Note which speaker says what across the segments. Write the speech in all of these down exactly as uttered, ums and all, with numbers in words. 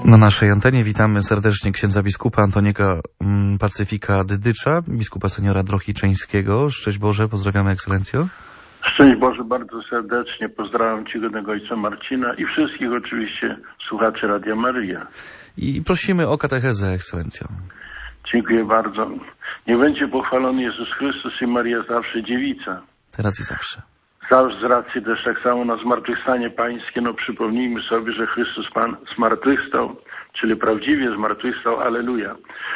Speaker 1: Na naszej antenie witamy serdecznie księdza biskupa Antoniego Pacyfika Dydycza, biskupa seniora Drohiczyńskiego. Szczęść Boże, pozdrawiamy ekscelencjo.
Speaker 2: Szczęść Boże, bardzo serdecznie pozdrawiam czcigodnego ojca Marcina i wszystkich oczywiście słuchaczy Radia Maryja.
Speaker 1: I prosimy o katechezę, ekscelencjo.
Speaker 2: Dziękuję bardzo. Niech będzie pochwalony Jezus Chrystus i Maria zawsze dziewica.
Speaker 1: Teraz i zawsze.
Speaker 2: Zawsze z racji też tak samo na zmartwychwstanie pańskie, no przypomnijmy sobie, że Chrystus Pan zmartwychwstał, czyli prawdziwie zmartwychwstał, alleluja.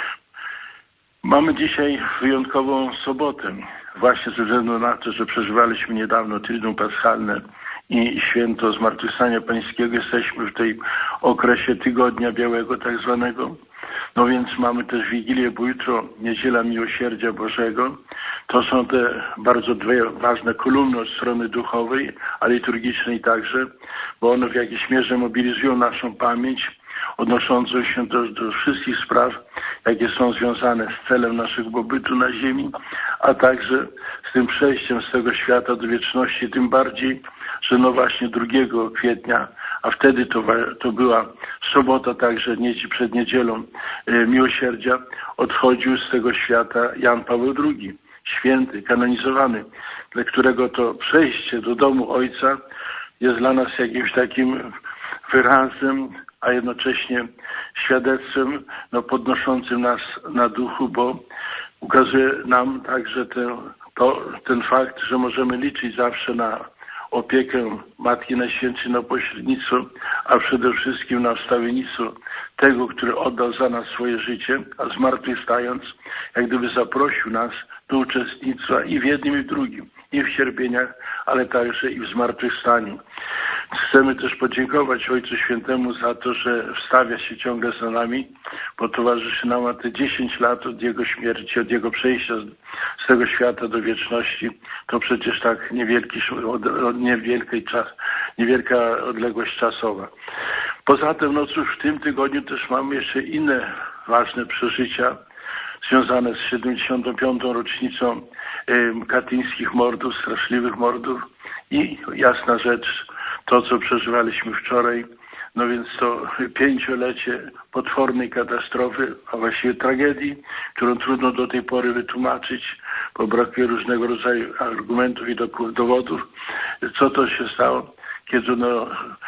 Speaker 2: Mamy dzisiaj wyjątkową sobotę, właśnie ze względu na to, że przeżywaliśmy niedawno Triduum Paschalne i święto zmartwychwstania pańskiego. Jesteśmy w tej okresie Tygodnia Białego tak zwanego. No więc mamy też Wigilię, bo jutro Niedziela Miłosierdzia Bożego. To są te bardzo dwie ważne kolumny od strony duchowej, a liturgicznej także, bo one w jakiejś mierze mobilizują naszą pamięć odnoszącą się do, do wszystkich spraw, jakie są związane z celem naszego pobytu na ziemi, a także z tym przejściem z tego świata do wieczności, tym bardziej, że no właśnie drugiego kwietnia, a wtedy to, to była sobota, także niedzi przed niedzielą e, miłosierdzia, odchodził z tego świata Jan Paweł drugi, święty, kanonizowany, dla którego to przejście do domu Ojca jest dla nas jakimś takim wyrazem, a jednocześnie świadectwem no, podnoszącym nas na duchu, bo ukazuje nam także ten, to, ten fakt, że możemy liczyć zawsze na opiekę Matki Najświętszej, na pośrednictwo, a przede wszystkim na wstawiennictwo tego, który oddał za nas swoje życie, a zmartwychwstając, jak gdyby zaprosił nas do uczestnictwa i w jednym, i w drugim, i w cierpieniach, ale także i w zmartwychwstaniu. Chcemy też podziękować Ojcu Świętemu za to, że wstawia się ciągle za nami, bo towarzyszy nam te dziesięć lat od Jego śmierci, od Jego przejścia z, z tego świata do wieczności. To przecież tak niewielki, od, od niewielkiej czas, niewielka odległość czasowa. Poza tym, no cóż, w tym tygodniu też mamy jeszcze inne ważne przeżycia związane z siedemdziesiątą piątą rocznicą y, katyńskich mordów, straszliwych mordów i jasna rzecz, to, co przeżywaliśmy wczoraj, no więc to pięciolecie potwornej katastrofy, a właściwie tragedii, którą trudno do tej pory wytłumaczyć, bo brakuje różnego rodzaju argumentów i dowodów, co to się stało, kiedy no,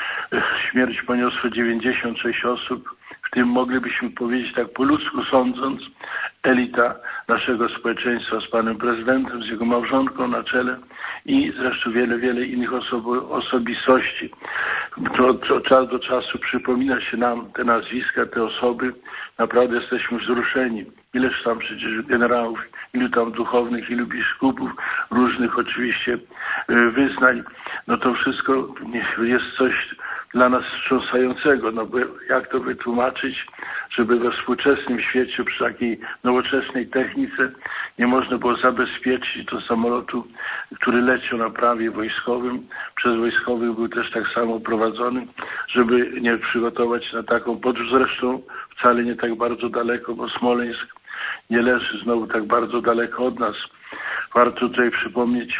Speaker 2: śmierć poniosło dziewięćdziesiąt sześć osób, w tym moglibyśmy powiedzieć tak po ludzku sądząc, elita naszego społeczeństwa z panem prezydentem, z jego małżonką na czele i zresztą wiele, wiele innych osobo- osobistości. Od, od czasu do czasu przypomina się nam te nazwiska, te osoby. Naprawdę jesteśmy wzruszeni. Ileż tam przecież generałów, ilu tam duchownych, ilu biskupów, różnych oczywiście wyznań. No to wszystko jest coś dla nas wstrząsającego, no bo jak to wytłumaczyć, żeby we współczesnym świecie przy takiej nowoczesnej technice nie można było zabezpieczyć do samolotu, który leciał na prawie wojskowym, przez wojskowych był też tak samo prowadzony, żeby nie przygotować na taką podróż, zresztą wcale nie tak bardzo daleko, bo Smoleńsk nie leży znowu tak bardzo daleko od nas. Warto tutaj przypomnieć,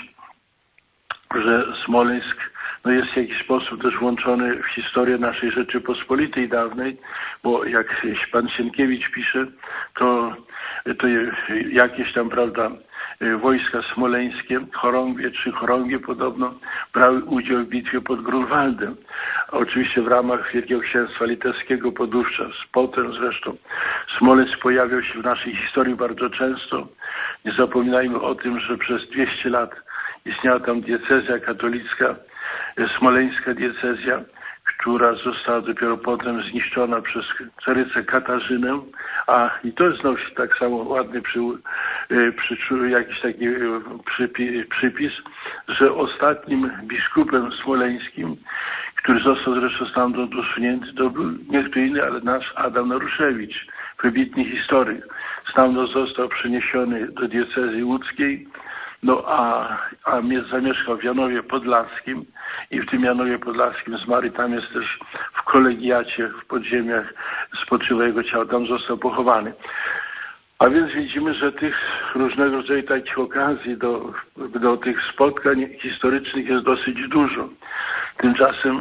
Speaker 2: że Smoleńsk no jest w jakiś sposób też włączony w historię naszej Rzeczypospolitej dawnej, bo jak pan Sienkiewicz pisze, to, to jakieś tam, prawda, wojska smoleńskie, chorągwie czy chorągie podobno, brały udział w bitwie pod Grunwaldem. Oczywiście w ramach Wielkiego Księstwa Litewskiego podówczas, potem zresztą. Smoleńsk pojawiał się w naszej historii bardzo często. Nie zapominajmy o tym, że przez dwieście lat istniała tam diecezja katolicka, smoleńska diecezja, która została dopiero potem zniszczona przez carycę Katarzynę, a i to jest znowu tak samo ładny przy, przy, jakiś taki przypis, przypis, że ostatnim biskupem smoleńskim, który został zresztą stamtąd usunięty, to był nie kto inny, ale nasz Adam Naruszewicz, wybitny historyk. Stamtąd został przeniesiony do diecezji łódzkiej, no a, a zamieszkał w Janowie Podlaskim i w tym Janowie Podlaskim zmarł. Tam jest też w kolegiacie, w podziemiach spoczywa jego ciało, tam został pochowany. A więc widzimy, że tych różnego rodzaju takich okazji do, do tych spotkań historycznych jest dosyć dużo. Tymczasem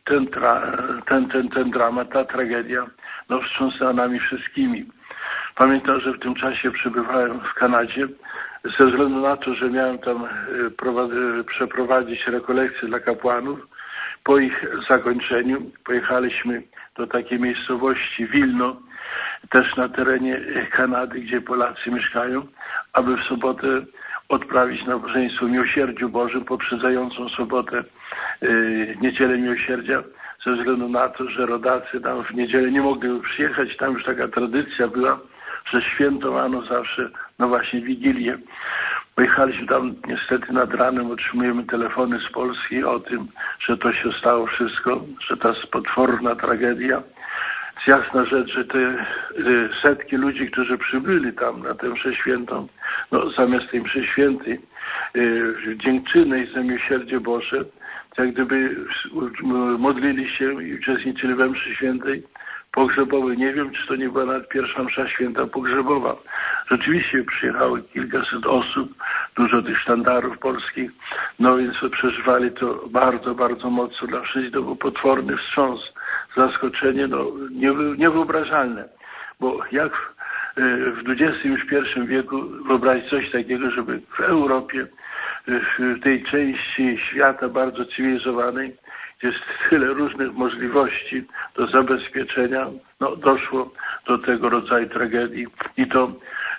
Speaker 2: ten, tra, ten, ten, ten dramat, ta tragedia, no wstrząsnęła nami wszystkimi. Pamiętam, że w tym czasie przebywałem w Kanadzie, ze względu na to, że miałem tam przeprowadzić rekolekcje dla kapłanów. Po ich zakończeniu pojechaliśmy do takiej miejscowości Wilno, też na terenie Kanady, gdzie Polacy mieszkają, aby w sobotę odprawić nabożeństwo Miłosierdziu Bożym, poprzedzającą sobotę, yy, Niedzielę Miłosierdzia, ze względu na to, że rodacy tam w niedzielę nie mogli przyjechać. Tam już taka tradycja była, że świętowano zawsze, no właśnie, Wigilię. Pojechaliśmy tam, niestety nad ranem otrzymujemy telefony z Polski o tym, że to się stało wszystko, że ta potworna tragedia. Jasna rzecz, że te y, setki ludzi, którzy przybyli tam na tę mszę świętą, no zamiast tej mszy świętej, y, dziękczynnej za miłosierdzie Boże, jak gdyby modlili się i uczestniczyli we mszy świętej pogrzebowej. Nie wiem, czy to nie była nawet pierwsza msza święta pogrzebowa. Rzeczywiście przyjechało kilkaset osób, dużo tych sztandarów polskich, no więc przeżywali to bardzo, bardzo mocno. Dla wszystkich to był potworny wstrząs, zaskoczenie, no niewyobrażalne, bo jak w dwudziestym już pierwszym wieku wyobrazić coś takiego, żeby w Europie, w tej części świata bardzo cywilizowanej, gdzie jest tyle różnych możliwości do zabezpieczenia, no doszło do tego rodzaju tragedii i to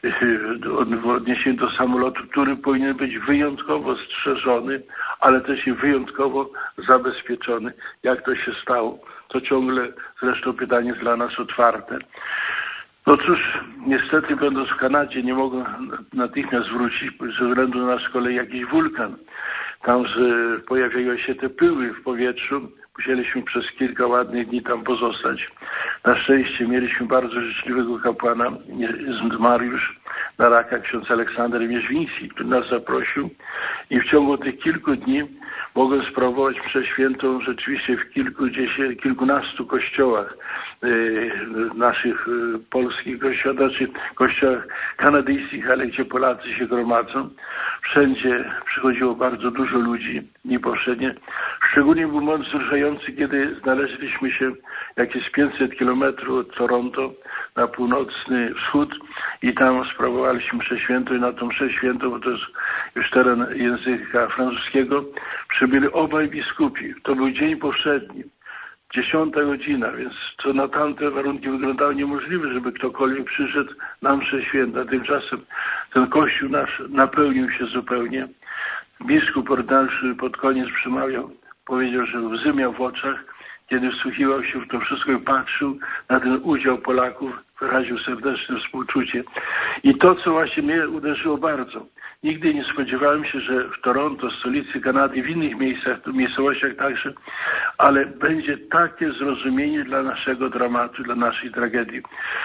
Speaker 2: w odniesieniu do samolotu, który powinien być wyjątkowo strzeżony, ale też i wyjątkowo zabezpieczony. Jak to się stało? To ciągle zresztą pytanie jest dla nas otwarte. No cóż, niestety będąc w Kanadzie nie mogłem natychmiast wrócić ze względu na z kolei jakiś wulkan. Tam że pojawiały się te pyły w powietrzu. Musieliśmy przez kilka ładnych dni tam pozostać. Na szczęście mieliśmy bardzo życzliwego kapłana z Mariusz na raka, ksiądz Aleksander Mierzwiński, który nas zaprosił i w ciągu tych kilku dni mogłem sprawować mszę świętą rzeczywiście w kilkudziesięciu, kilkunastu kościołach yy, naszych yy, polskich kościołach, znaczy kościołach kanadyjskich, ale gdzie Polacy się gromadzą. Wszędzie przychodziło bardzo dużo ludzi dni powszednie. Szczególnie był moment wzruszający, kiedy znaleźliśmy się jakieś pięćset kilometrów od Toronto na północny wschód i tam sprawowaliśmy mszę świętą i na tą mszę świętą, bo to jest już teren języka francuskiego, przybyli obaj biskupi. To był dzień powszedni, dziesiąta godzina, więc to na tamte warunki wyglądało niemożliwe, żeby ktokolwiek przyszedł na mszę świętą. Tymczasem ten kościół nasz napełnił się zupełnie. Biskup ordynarszy pod koniec przemawiał, powiedział, że łzy miał w oczach, kiedy wsłuchiwał się w to wszystko i patrzył na ten udział Polaków, wyraził serdeczne współczucie. I to, co właśnie mnie uderzyło bardzo, nigdy nie spodziewałem się, że w Toronto, stolicy Kanady, w innych miejscach, w miejscowościach także, ale będzie takie zrozumienie dla naszego dramatu, dla naszej tragedii.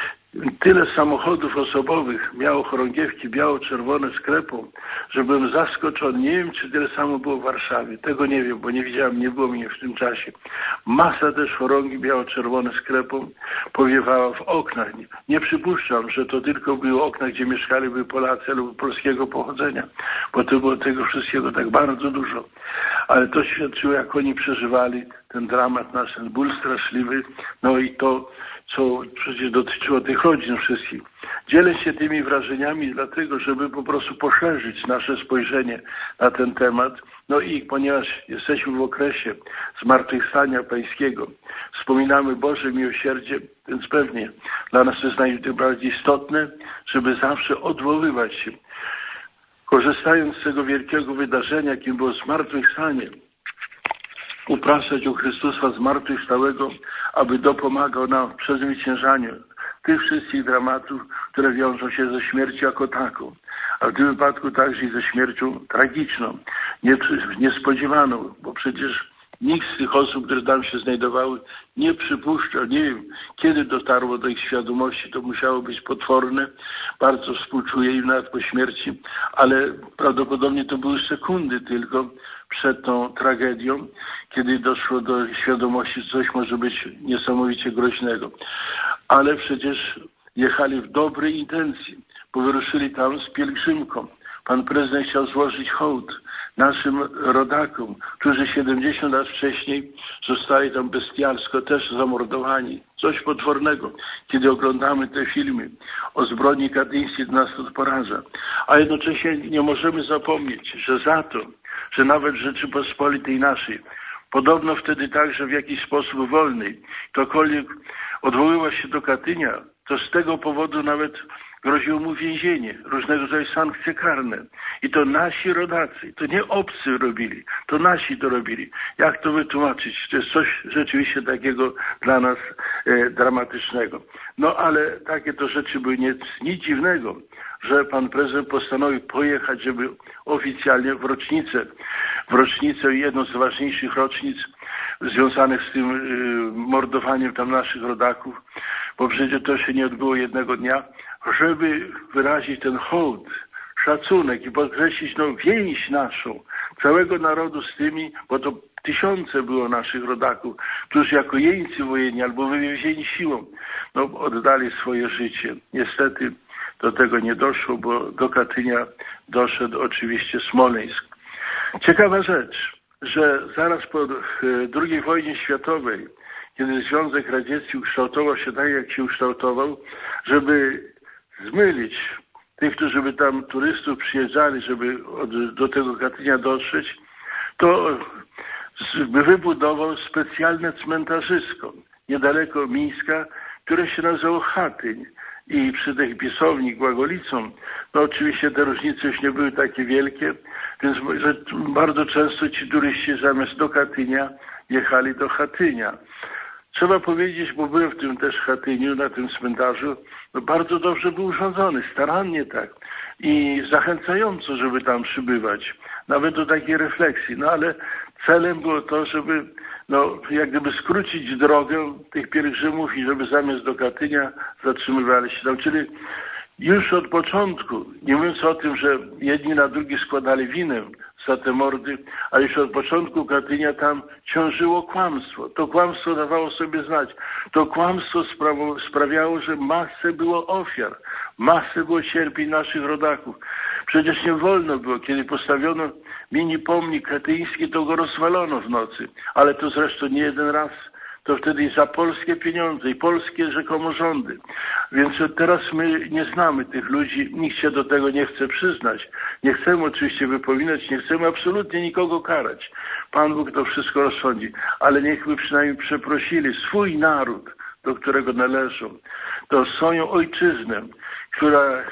Speaker 2: Tyle samochodów osobowych miało chorągiewki biało-czerwone z krepą, że byłem zaskoczony. Nie wiem, czy tyle samo było w Warszawie. Tego nie wiem, bo nie widziałem, nie było mnie w tym czasie. Masa też chorągi biało-czerwone z krepą powiewała w oknach. Nie, nie przypuszczam, że to tylko były okna, gdzie mieszkaliby Polacy lub polskiego pochodzenia, bo to było tego wszystkiego tak bardzo dużo. Ale to świadczyło, jak oni przeżywali ten dramat nasz, ten ból straszliwy, no i to, co przecież dotyczyło tych rodzin wszystkich. Dzielę się tymi wrażeniami dlatego, żeby po prostu poszerzyć nasze spojrzenie na ten temat. No i ponieważ jesteśmy w okresie zmartwychwstania pańskiego, wspominamy Boże miłosierdzie, więc pewnie dla nas to jest najbardziej istotne, żeby zawsze odwoływać się, korzystając z tego wielkiego wydarzenia, jakim było zmartwychwstanie, upraszać u Chrystusa zmartwychwstałego, aby dopomagał nam w przezwyciężaniu tych wszystkich dramatów, które wiążą się ze śmiercią jako taką, a w tym wypadku także i ze śmiercią tragiczną, niespodziewaną, bo przecież nikt z tych osób, które tam się znajdowały, nie przypuszczał, nie wiem, kiedy dotarło do ich świadomości, to musiało być potworne, bardzo współczuję im nawet po śmierci, ale prawdopodobnie to były sekundy tylko przed tą tragedią, kiedy doszło do świadomości, że coś może być niesamowicie groźnego. Ale przecież jechali w dobrej intencji, bo wyruszyli tam z pielgrzymką. Pan prezydent chciał złożyć hołd naszym rodakom, którzy siedemdziesiąt lat wcześniej zostali tam bestialsko też zamordowani. Coś potwornego, kiedy oglądamy te filmy o zbrodni katyńskiej, nas to poraża. A jednocześnie nie możemy zapomnieć, że za to, że nawet w Rzeczypospolitej naszej, podobno wtedy także w jakiś sposób wolnej, ktokolwiek odwoływał się do Katynia, to z tego powodu nawet groziło mu więzienie, różnego rodzaju sankcje karne. I to nasi rodacy, to nie obcy robili, to nasi to robili. Jak to wytłumaczyć? To jest coś rzeczywiście takiego dla nas e, dramatycznego. No ale takie to rzeczy były nic, nic dziwnego, że pan prezydent postanowił pojechać, żeby oficjalnie w rocznicę, w rocznicę, jedną z ważniejszych rocznic związanych z tym y, mordowaniem tam naszych rodaków, bo przecież to się nie odbyło jednego dnia, żeby wyrazić ten hołd, szacunek i podkreślić no, więź naszą, całego narodu z tymi, bo to tysiące było naszych rodaków, którzy jako jeńcy wojenni albo wywiezieni siłą, no, oddali swoje życie. Niestety do tego nie doszło, bo do Katynia doszedł oczywiście Smoleńsk. Ciekawa rzecz, że zaraz po drugiej wojnie światowej, kiedy Związek Radziecki ukształtował się tak, jak się ukształtował, żeby zmylić tych, którzy by tam turystów przyjeżdżali, żeby od, do tego Katynia dotrzeć, to wybudował specjalne cmentarzysko niedaleko Mińska, które się nazywało Chatyń. I przy tej pisowni Głagolicą, no oczywiście te różnice już nie były takie wielkie, więc że bardzo często ci turyści zamiast do Katynia jechali do Chatynia. Trzeba powiedzieć, bo byłem w tym też Chatyniu, na tym cmentarzu, no bardzo dobrze był urządzony, starannie tak i zachęcająco, żeby tam przybywać, nawet do takiej refleksji, no ale celem było to, żeby no, jak gdyby skrócić drogę tych pielgrzymów i żeby zamiast do Katynia zatrzymywali się tam. Czyli już od początku, nie mówiąc o tym, że jedni na drugich składali winę za te mordy, ale już od początku Katynia tam ciążyło kłamstwo. To kłamstwo dawało sobie znać. To kłamstwo sprawiało, sprawiało, że masę było ofiar, masę było cierpień naszych rodaków. Przecież nie wolno było, kiedy postawiono mini pomnik katyński, to go rozwalono w nocy. Ale to zresztą nie jeden raz. To wtedy i za polskie pieniądze i polskie rzekomo rządy. Więc teraz my nie znamy tych ludzi, nikt się do tego nie chce przyznać. Nie chcemy oczywiście wypominać, nie chcemy absolutnie nikogo karać. Pan Bóg to wszystko rozsądzi. Ale niechby przynajmniej przeprosili swój naród, do którego należą, to swoją ojczyznę, która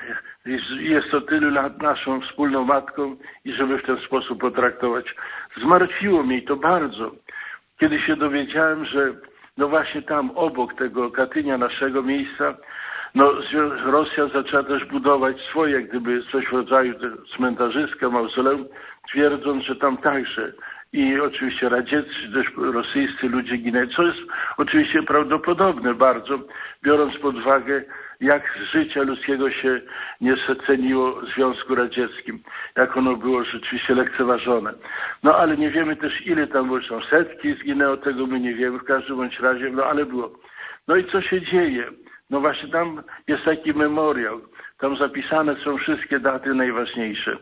Speaker 2: jest to tylu lat naszą wspólną matką i żeby w ten sposób potraktować. Zmartwiło mnie to bardzo, kiedy się dowiedziałem, że no właśnie tam obok tego Katynia, naszego miejsca, no Rosja zaczęła też budować swoje, jak gdyby coś w rodzaju cmentarzyska, mauzoleum, twierdząc, że tam także i oczywiście radzieccy, też rosyjscy ludzie ginęli, co jest oczywiście prawdopodobne bardzo, biorąc pod uwagę, jak z życia ludzkiego się nie ceniło w Związku Radzieckim, jak ono było rzeczywiście lekceważone. No ale nie wiemy też, ile tam było, są setki zginęło, tego my nie wiemy, w każdym bądź razie, no ale było. No i co się dzieje? No właśnie tam jest taki memoriał, tam zapisane są wszystkie daty najważniejsze.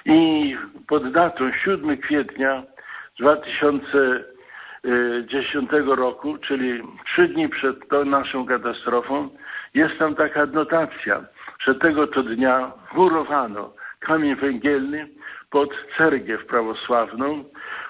Speaker 2: I pod datą siódmego kwietnia dwa tysiące dziesiątego roku, czyli trzy dni przed tą naszą katastrofą, jest tam taka adnotacja, że tego to dnia murowano kamień węgielny pod cerkiew prawosławną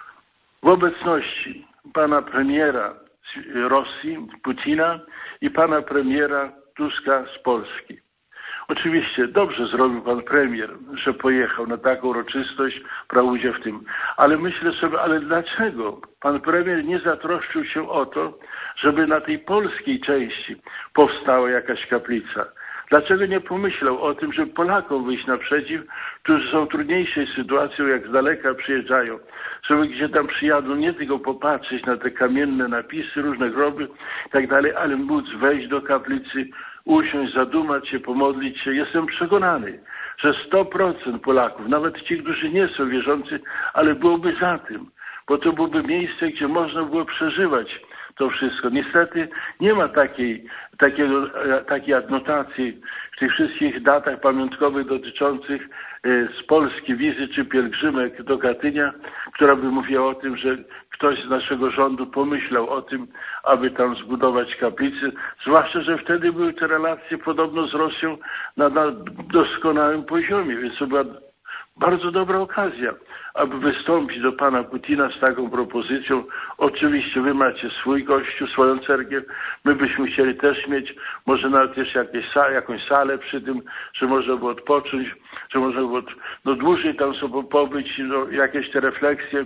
Speaker 2: w obecności pana premiera Rosji, Putina i pana premiera Tuska z Polski. Oczywiście dobrze zrobił pan premier, że pojechał na taką uroczystość, brał udział w tym. Ale myślę sobie, ale dlaczego pan premier nie zatroszczył się o to, żeby na tej polskiej części powstała jakaś kaplica? Dlaczego nie pomyślał o tym, żeby Polakom wyjść naprzeciw, którzy są w trudniejszej sytuacji, jak z daleka przyjeżdżają, żeby gdzie tam przyjadą nie tylko popatrzeć na te kamienne napisy, różne groby i tak dalej, ale móc wejść do kaplicy, usiąść, zadumać się, pomodlić się. Jestem przekonany, że sto procent Polaków, nawet ci, którzy nie są wierzący, ale byłoby za tym, bo to byłoby miejsce, gdzie można było przeżywać to wszystko. Niestety nie ma takiej, takiego, takiej adnotacji w tych wszystkich datach pamiątkowych dotyczących z Polski wizy czy pielgrzymek do Katynia, która by mówiła o tym, że ktoś z naszego rządu pomyślał o tym, aby tam zbudować kaplicę. Zwłaszcza, że wtedy były te relacje podobno z Rosją na, na doskonałym poziomie, więc to była bardzo dobra okazja, aby wystąpić do pana Putina z taką propozycją. Oczywiście wy macie swój kościół, swoją cerkiew, my byśmy chcieli też mieć, może nawet jeszcze jakieś, jakąś salę przy tym, że można było odpocząć, że można było no, dłużej tam sobie pobyć, no, jakieś te refleksje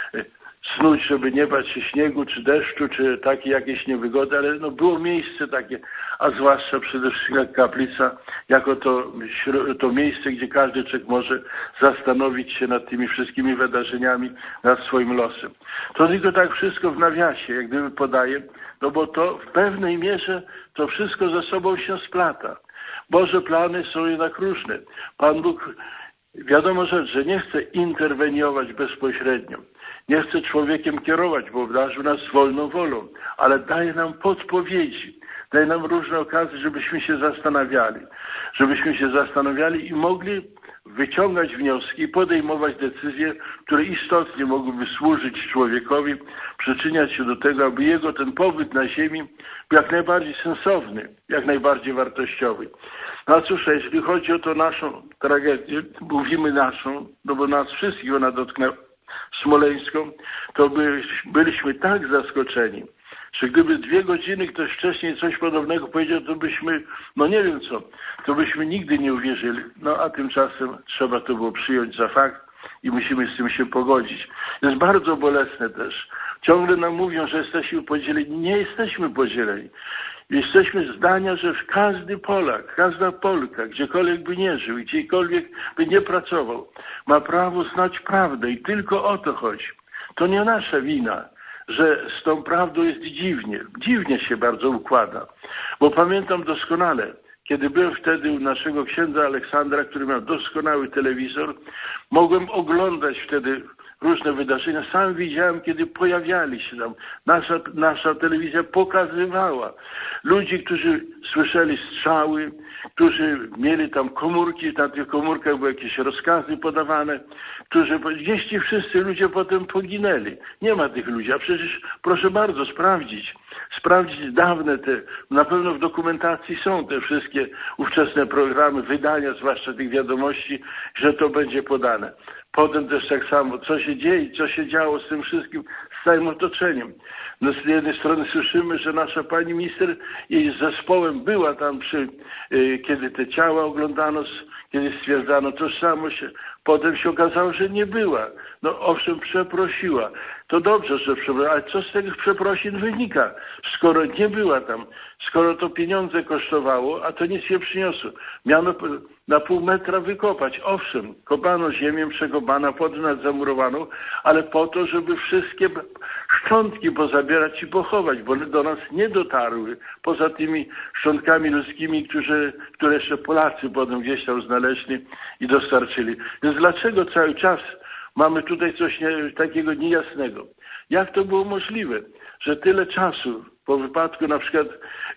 Speaker 2: snuć, żeby nie bać się śniegu, czy deszczu, czy takie jakieś niewygody, ale no, było miejsce takie, a zwłaszcza przede wszystkim jak kaplica, jako to, to miejsce, gdzie każdy człowiek może zastanowić się nad tymi wszystkimi wydarzeniami, nad swoim losem. To tylko tak wszystko w nawiasie, jak gdyby podaję, no bo to w pewnej mierze to wszystko ze sobą się splata. Boże plany są jednak różne. Pan Bóg, wiadomo rzecz, że nie chce interweniować bezpośrednio. Nie chce człowiekiem kierować, bo obdarzył nas wolną wolą, ale daje nam podpowiedzi, daje nam różne okazje, żebyśmy się zastanawiali, żebyśmy się zastanawiali i mogli wyciągać wnioski i podejmować decyzje, które istotnie mogłyby służyć człowiekowi, przyczyniać się do tego, aby jego ten pobyt na ziemi był jak najbardziej sensowny, jak najbardziej wartościowy. No cóż, jeśli chodzi o to naszą tragedię, mówimy naszą, no bo nas wszystkich ona dotknęła, smoleńską, to by, byliśmy tak zaskoczeni, że gdyby dwie godziny ktoś wcześniej coś podobnego powiedział, to byśmy, no nie wiem co, to byśmy nigdy nie uwierzyli. No a tymczasem trzeba to było przyjąć za fakt i musimy z tym się pogodzić. Jest bardzo bolesne też. Ciągle nam mówią, że jesteśmy podzieleni. Nie jesteśmy podzieleni. Jesteśmy zdania, że każdy Polak, każda Polka, gdziekolwiek by nie żył, gdziekolwiek by nie pracował, ma prawo znać prawdę i tylko o to chodzi. To nie nasza wina, że z tą prawdą jest dziwnie. Dziwnie się bardzo układa. Bo pamiętam doskonale, kiedy byłem wtedy u naszego księdza Aleksandra, który miał doskonały telewizor, mogłem oglądać wtedy różne wydarzenia. Sam widziałem, kiedy pojawiali się tam. Nasza, nasza telewizja pokazywała ludzi, którzy słyszeli strzały, którzy mieli tam komórki, na tych komórkach były jakieś rozkazy podawane, którzy, gdzieś ci wszyscy ludzie potem poginęli. Nie ma tych ludzi, a przecież proszę bardzo sprawdzić, sprawdzić dawne te, na pewno w dokumentacji są te wszystkie ówczesne programy, wydania, zwłaszcza tych wiadomości, że to będzie podane. Potem też tak samo, co się dzieje, co się działo z tym wszystkim, z całym otoczeniem. No z jednej strony słyszymy, że nasza pani minister i z zespołem była tam przy, y, kiedy te ciała oglądano, kiedy stwierdzano tożsamość. Potem się okazało, że nie była. No owszem, przeprosiła. To dobrze, że przeprosiła, ale co z tych przeprosin wynika? Skoro nie była tam, skoro to pieniądze kosztowało, a to nic nie przyniosło. Miano na pół metra wykopać. Owszem, kopano ziemię, przekopano, potem nad zamurowaną, ale po to, żeby wszystkie szczątki pozabierać i pochować, bo one do nas nie dotarły. Poza tymi szczątkami ludzkimi, którzy, które jeszcze Polacy potem gdzieś tam znaleźli i dostarczyli. Więc dlaczego cały czas mamy tutaj coś nie, takiego niejasnego? Jak to było możliwe, że tyle czasu po wypadku na przykład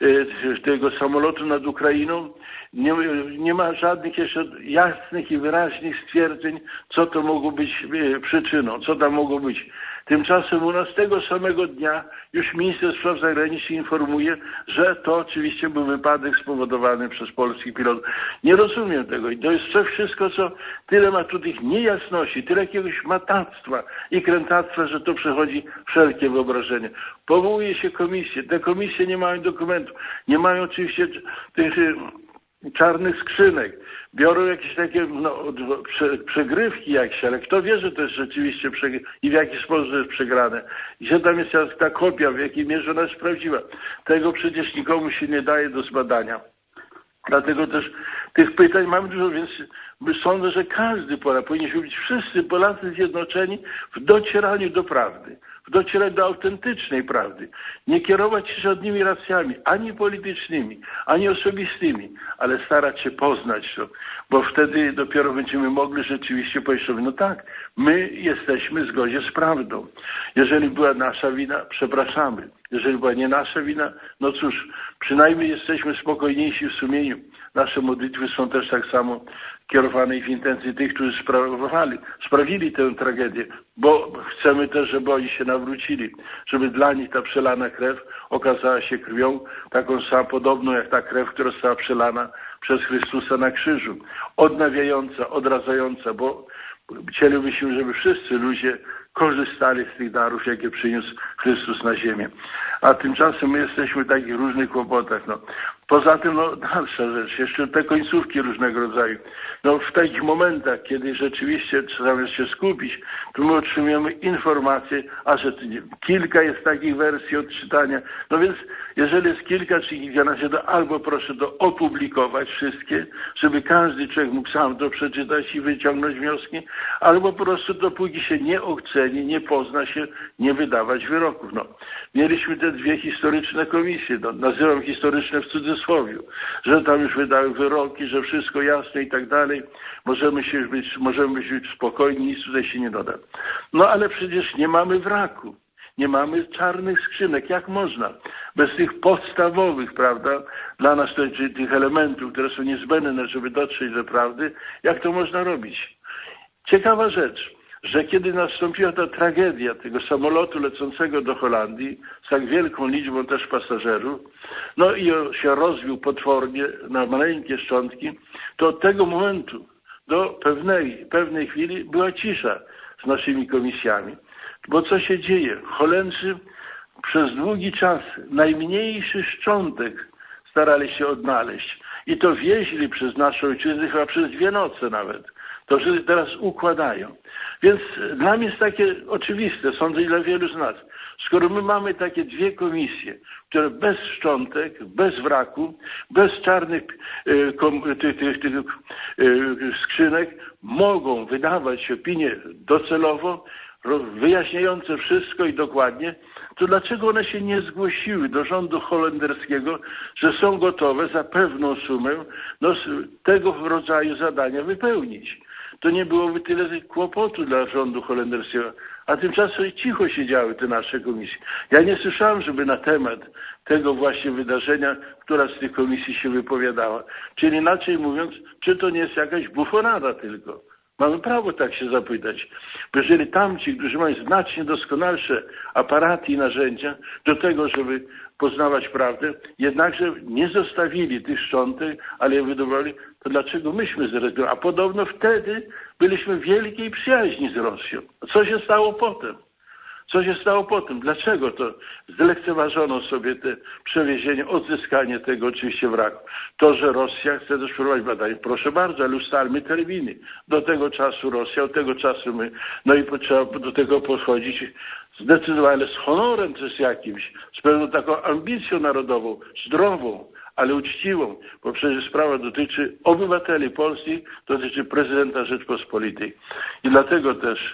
Speaker 2: e, tego samolotu nad Ukrainą nie, nie ma żadnych jeszcze jasnych i wyraźnych stwierdzeń, co to mogło być e, przyczyną, co tam mogło być. Tymczasem u nas tego samego dnia już minister spraw zagranicznych informuje, że to oczywiście był wypadek spowodowany przez polskich pilotów. Nie rozumiem tego i to jest to wszystko, co tyle ma tu tych niejasności, tyle jakiegoś matactwa i krętactwa, że to przechodzi wszelkie wyobrażenie. Powołuje się komisje, te komisje nie mają dokumentów, nie mają oczywiście tych czarnych skrzynek, biorą jakieś takie no, prze, przegrywki jakieś, ale kto wie, że to jest rzeczywiście przegry- i w jaki sposób jest przegrane. Gdzie tam jest ta kopia, w jakiej mierze ona jest prawdziwa. Tego przecież nikomu się nie daje do zbadania. Dlatego też tych pytań mamy dużo, więc sądzę, że każdy Polak, powinniśmy być wszyscy Polacy zjednoczeni w docieraniu do prawdy. W docierać do autentycznej prawdy. Nie kierować się żadnymi racjami, ani politycznymi, ani osobistymi, ale starać się poznać to, bo wtedy dopiero będziemy mogli rzeczywiście powiedzieć sobie, no tak, my jesteśmy w zgodzie z prawdą. Jeżeli była nasza wina, przepraszamy. Jeżeli była nie nasza wina, no cóż, przynajmniej jesteśmy spokojniejsi w sumieniu. Nasze modlitwy są też tak samo kierowane w intencji tych, którzy sprawowali, sprawili tę tragedię, bo chcemy też, żeby oni się nawrócili, żeby dla nich ta przelana krew okazała się krwią taką samą podobną jak ta krew, która została przelana przez Chrystusa na krzyżu. Odnawiająca, odradzająca, bo chcielibyśmy, żeby wszyscy ludzie korzystali z tych darów, jakie przyniósł Chrystus na ziemię. A tymczasem my jesteśmy w takich różnych kłopotach. No. Poza tym, no dalsza rzecz, jeszcze te końcówki różnego rodzaju. No w takich momentach, kiedy rzeczywiście trzeba się skupić, to my otrzymujemy informacje, a że kilka jest takich wersji odczytania. No więc jeżeli jest kilka czy kilkanaście, to albo proszę to opublikować wszystkie, żeby każdy człowiek mógł sam to przeczytać i wyciągnąć wnioski, albo po prostu dopóki się nie oceni, nie pozna się, nie wydawać wyroków. No. Mieliśmy te dwie historyczne komisje, no, nazywam historyczne w cudzysłowie, że tam już wydały wyroki, że wszystko jasne i tak dalej. Możemy się być, możemy być spokojni, nic tutaj się nie doda. No ale przecież nie mamy wraku, nie mamy czarnych skrzynek. Jak można? Bez tych podstawowych, prawda, dla nas to, czy tych elementów, które są niezbędne, żeby dotrzeć do prawdy, jak to można robić? Ciekawa rzecz, że kiedy nastąpiła ta tragedia tego samolotu lecącego do Holandii z tak wielką liczbą też pasażerów, no i się rozbił potwornie na maleńkie szczątki, to od tego momentu do pewnej, pewnej chwili była cisza z naszymi komisjami. Bo co się dzieje? Holendrzy przez długi czas najmniejszy szczątek starali się odnaleźć i to wieźli przez naszą ojczyznę chyba przez dwie noce nawet. To, że teraz układają. Więc dla mnie jest takie oczywiste, sądzę i dla wielu z nas. Skoro my mamy takie dwie komisje, które bez szczątek, bez wraku, bez czarnych y, kom, tych, tych, tych y, skrzynek mogą wydawać opinie docelowo, wyjaśniające wszystko i dokładnie, to dlaczego one się nie zgłosiły do rządu holenderskiego, że są gotowe za pewną sumę no, tego rodzaju zadania wypełnić? To nie byłoby tyle kłopotu dla rządu holenderskiego, a tymczasem cicho siedziały te nasze komisje. Ja nie słyszałem, żeby na temat tego właśnie wydarzenia, która z tych komisji się wypowiadała. Czyli inaczej mówiąc, czy to nie jest jakaś bufonada tylko? Mamy prawo tak się zapytać. Bo jeżeli tamci, którzy mają znacznie doskonalsze aparaty i narzędzia do tego, żeby poznawać prawdę, jednakże nie zostawili tych szczątek, ale je wydobywali, to dlaczego myśmy zrezygnowali? A podobno wtedy byliśmy w wielkiej przyjaźni z Rosją. Co się stało potem? Co się stało potem? Dlaczego to zlekceważono sobie te przewiezienie, odzyskanie tego oczywiście wraku? To, że Rosja chce też prowadzić badania, proszę bardzo, ale ustalmy terminy. Do tego czasu Rosja, od tego czasu my, no i trzeba do tego podchodzić zdecydowanie z honorem też jakimś, z pewną taką ambicją narodową, zdrową, ale uczciwą, bo przecież sprawa dotyczy obywateli polskich, dotyczy prezydenta Rzeczpospolitej. I dlatego też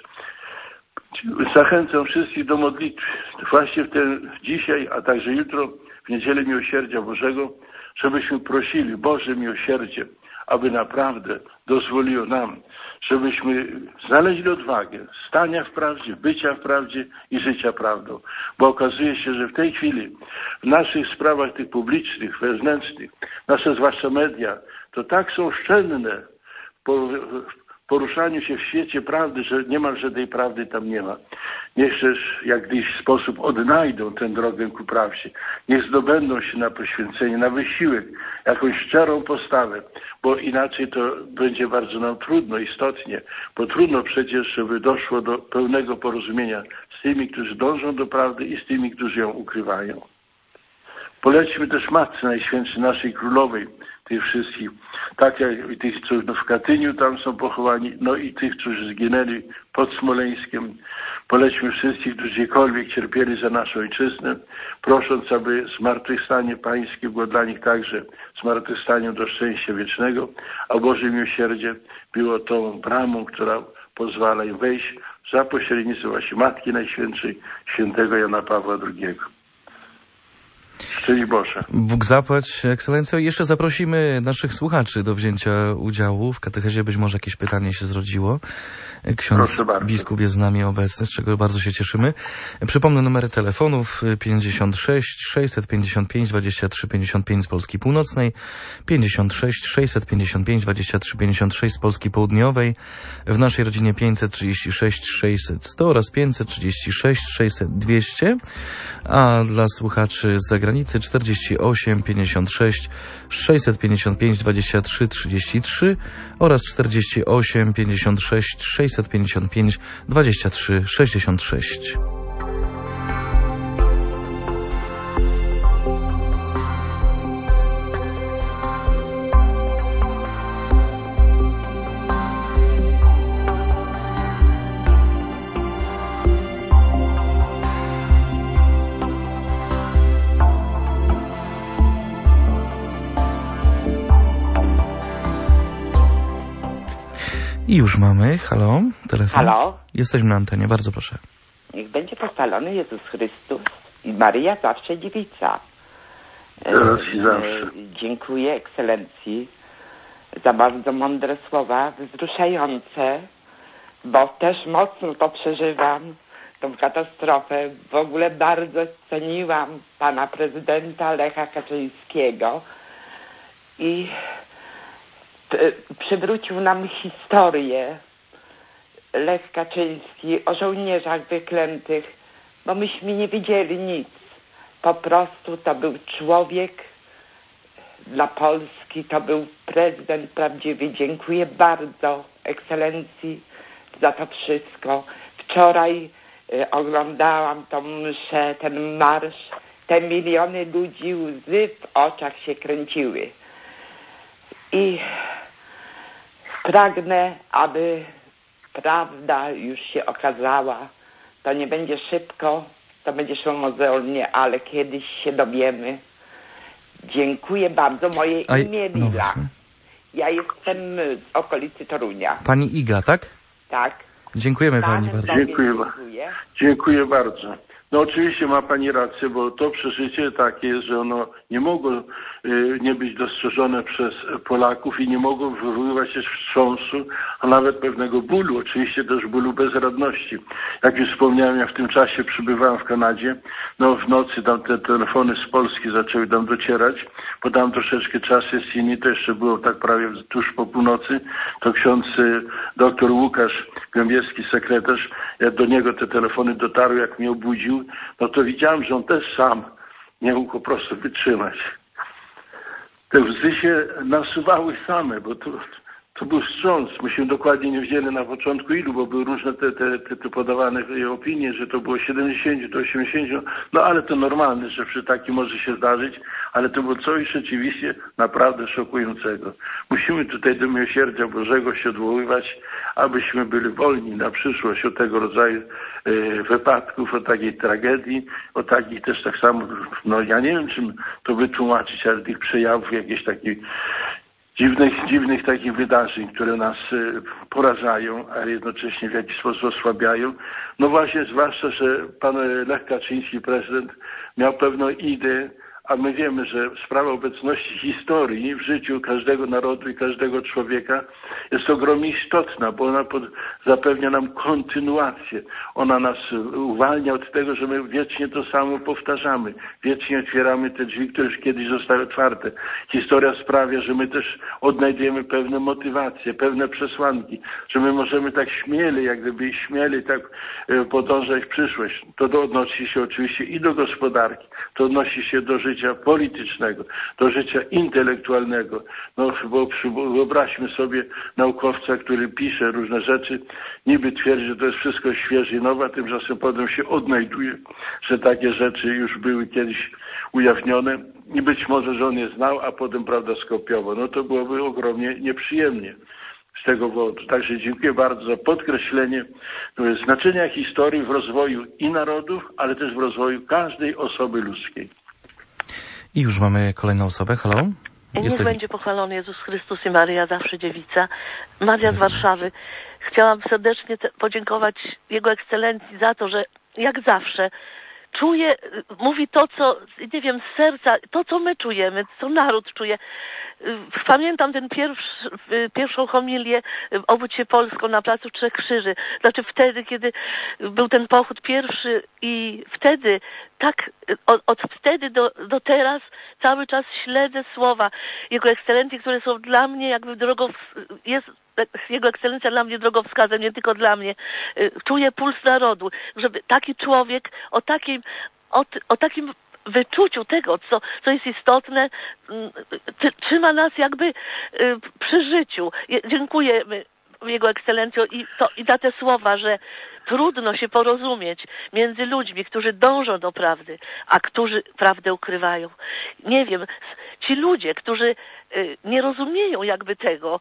Speaker 2: zachęcam wszystkich do modlitwy. Właśnie w ten, dzisiaj, a także jutro, w Niedzielę Miłosierdzia Bożego, żebyśmy prosili Boże miłosierdzie, aby naprawdę dozwoliło nam, żebyśmy znaleźli odwagę stania w prawdzie, bycia w prawdzie i życia prawdą. Bo okazuje się, że w tej chwili w naszych sprawach tych publicznych, wewnętrznych, nasze zwłaszcza media, to tak są szczelne po poruszaniu się w świecie prawdy, że niemalże tej prawdy tam nie ma. Niech też jak gdyś w sposób odnajdą tę drogę ku prawdzie. Niech zdobędą się na poświęcenie, na wysiłek, jakąś szczerą postawę, bo inaczej to będzie bardzo nam trudno, istotnie, bo trudno przecież, żeby doszło do pełnego porozumienia z tymi, którzy dążą do prawdy i z tymi, którzy ją ukrywają. Polećmy też Matce Najświętszej naszej Królowej, tych wszystkich, tak jak i tych, którzy w Katyniu tam są pochowani, no i tych, którzy zginęli pod Smoleńskiem. Polećmy wszystkich, którzy gdziekolwiek cierpieli za naszą ojczyznę, prosząc, aby zmartwychwstanie Pańskie było dla nich także zmartwychwstaniem do szczęścia wiecznego, a Boże miłosierdzie było tą bramą, która pozwala im wejść za pośrednictwem właśnie Matki Najświętszej, świętego Jana Pawła drugiego. Szczęść Boże.
Speaker 1: Bóg zapłać, ekscelencjo. Jeszcze zaprosimy naszych słuchaczy do wzięcia udziału w katechezie. Być może jakieś pytanie się zrodziło. Ksiądz biskup jest z nami obecny, z czego bardzo się cieszymy. Przypomnę numery telefonów pięćdziesiąt sześć sześćset pięćdziesiąt pięć dwadzieścia trzy pięćdziesiąt pięć z Polski Północnej, pięćdziesiąt sześć sześćset pięćdziesiąt pięć dwadzieścia trzy pięćdziesiąt sześć z Polski Południowej, w naszej rodzinie pięćset trzydzieści sześć sześćset sto oraz pięćset trzydzieści sześć sześćset dwieście, a dla słuchaczy z zagranicy czterdzieści osiem pięćdziesiąt sześć sześćset pięćdziesiąt pięć dwadzieścia trzy trzydzieści trzy oraz czterdzieści osiem pięćdziesiąt sześć sześćset pięćdziesiąt pięć dwadzieścia trzy sześćdziesiąt sześć. I już mamy. Halo? Telefon?
Speaker 3: Halo?
Speaker 1: Jesteśmy na antenie. Bardzo proszę.
Speaker 3: Niech będzie pochwalony Jezus Chrystus i Maryja zawsze dziewica.
Speaker 2: Teraz i zawsze.
Speaker 3: E, dziękuję ekscelencji za bardzo mądre słowa, wzruszające, bo też mocno to przeżywam, tą katastrofę. W ogóle bardzo ceniłam pana prezydenta Lecha Kaczyńskiego i przywrócił nam historię Lech Kaczyński o żołnierzach wyklętych, bo myśmy nie wiedzieli nic. Po prostu to był człowiek dla Polski, to był prezydent prawdziwy. Dziękuję bardzo ekscelencji za to wszystko. Wczoraj y, oglądałam tą mszę, ten marsz, te miliony ludzi, łzy w oczach się kręciły. I pragnę, aby prawda już się okazała. To nie będzie szybko, to będzie szło mozolnie, ale kiedyś się dowiemy. Dziękuję bardzo. Moje
Speaker 1: A,
Speaker 3: imię
Speaker 1: no
Speaker 3: Lila.
Speaker 1: właśnie.
Speaker 3: Ja jestem z okolicy Torunia.
Speaker 1: Pani Iga, tak?
Speaker 3: Tak.
Speaker 1: Dziękujemy
Speaker 3: Panem
Speaker 1: pani bardzo.
Speaker 3: Bogiem
Speaker 2: Dziękuję.
Speaker 3: dziękuję.
Speaker 2: Dziękuję bardzo. No oczywiście ma pani rację, bo to przeżycie takie jest, że ono nie mogło y, nie być dostrzeżone przez Polaków i nie mogło wywoływać też wstrząsu, a nawet pewnego bólu, oczywiście też bólu bezradności. Jak już wspomniałem, ja w tym czasie przybywałem w Kanadzie, no w nocy tam te telefony z Polski zaczęły tam docierać, bo tam troszeczkę czas jest inny, to jeszcze było tak prawie tuż po północy, to ksiądz y, doktor Łukasz Gębieski, sekretarz, jak do niego te telefony dotarły, jak mnie obudził, no to widziałem, że on też sam nie mógł po prostu wytrzymać. Te łzy się nasuwały same, bo to, to był wstrząs. Myśmy dokładnie nie wiedzieli na początku ilu, bo były różne te, te, te, te podawane opinie, że to było siedemdziesiąt do osiemdziesięciu, no ale to normalne, że przy takim może się zdarzyć, ale to było coś rzeczywiście naprawdę szokującego. Musimy tutaj do miłosierdzia Bożego się odwoływać, abyśmy byli wolni na przyszłość od tego rodzaju e, wypadków, od takiej tragedii, od takich też tak samo, no ja nie wiem czym to wytłumaczyć, ale tych przejawów jakichś takich dziwnych, dziwnych takich wydarzeń, które nas e, porażają, a jednocześnie w jakiś sposób osłabiają. No właśnie, zwłaszcza, że pan Lech Kaczyński, prezydent, miał pewną ideę, a my wiemy, że sprawa obecności historii w życiu każdego narodu i każdego człowieka jest ogromnie istotna, bo ona pod, zapewnia nam kontynuację. Ona nas uwalnia od tego, że my wiecznie to samo powtarzamy. Wiecznie otwieramy te drzwi, które już kiedyś zostały otwarte. Historia sprawia, że my też odnajdujemy pewne motywacje, pewne przesłanki, że my możemy tak śmieli, jak gdyby śmieli tak podążać w przyszłość. To odnosi się oczywiście i do gospodarki, to odnosi się do życia politycznego, do życia intelektualnego. No bo wyobraźmy sobie naukowca, który pisze różne rzeczy, niby twierdzi, że to jest wszystko świeże i nowe, a tymczasem potem się odnajduje, że takie rzeczy już były kiedyś ujawnione i być może, że on je znał, a potem, prawda, skopiował. No to byłoby ogromnie nieprzyjemnie z tego powodu. Także dziękuję bardzo za podkreślenie znaczenia historii w rozwoju i narodów, ale też w rozwoju każdej osoby ludzkiej.
Speaker 1: I już mamy kolejną osobę. Halo?
Speaker 4: Niech
Speaker 1: Jestem...
Speaker 4: będzie pochwalony Jezus Chrystus i Maryja zawsze dziewica. Maria z Warszawy. chciałam serdecznie podziękować Jego Ekscelencji za to, że jak zawsze czuje, mówi to, co, nie wiem, z serca, to, co my czujemy, co naród czuje. Pamiętam ten pierwszy, pierwszą homilię w Obudź się Polsko na Placu Trzech Krzyży. Znaczy wtedy, kiedy był ten pochód pierwszy i wtedy, tak, od, od wtedy do, do teraz cały czas śledzę słowa Jego Ekscelencji, które są dla mnie jakby drogą, jest Jego Ekscelencja dla mnie drogowskazem, nie tylko dla mnie. Czuję puls narodu, żeby taki człowiek o takim, o, o takim wyczuciu tego, co, co jest istotne, trzyma nas jakby przy życiu. Dziękujemy Jego Ekscelencjo i, to, i za te słowa, że trudno się porozumieć między ludźmi, którzy dążą do prawdy, a którzy prawdę ukrywają. Nie wiem, ci ludzie, którzy nie rozumieją jakby tego,